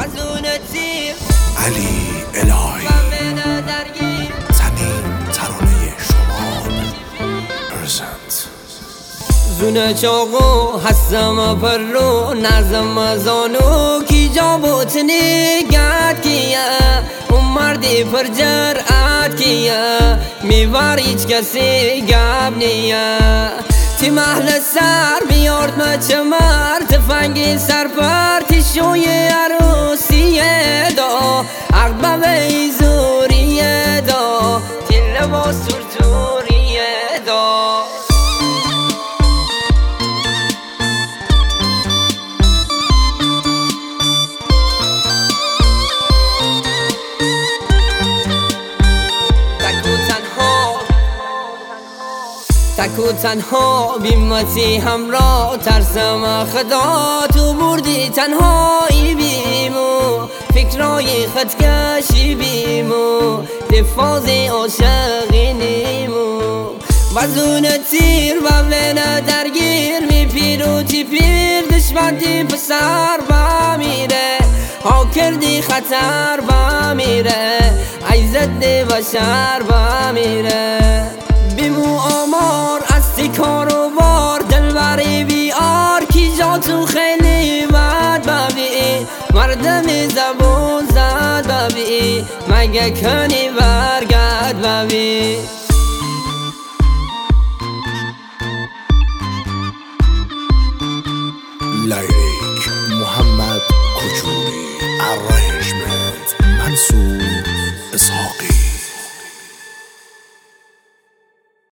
علی الهی زمین ترانه شما پرزنت زونه چاقو هستم پر رو نظم زانو کی جا بوتنی گد کیه اون مردی پر جرأت کیه میوار هیچ کسی گب نیه تی محل سر بیارد مچمر تفنگی سر پر تیشوی عروسیه دا عقبه به زوریه دا تی لباس سرطوریه دا تک و تنها بیمتی همراه ترسم خدا تو بردی تنهایی بیمو فکرای خودکشی بیمو دفاز عاشقی نیمو وزون تیر و بین درگیر می پیر و تی پیر دشمن تی پسر با میره ها کردی خطر با میره ای زده بشر با میره بیمو آمار از تی کاروبار دلبری بیار کی جا تو خیلی بد ببی مردمی زبون زد ببی مگه کنی برگرد ببی لیریک محمد کجوری ارنجمنت منصور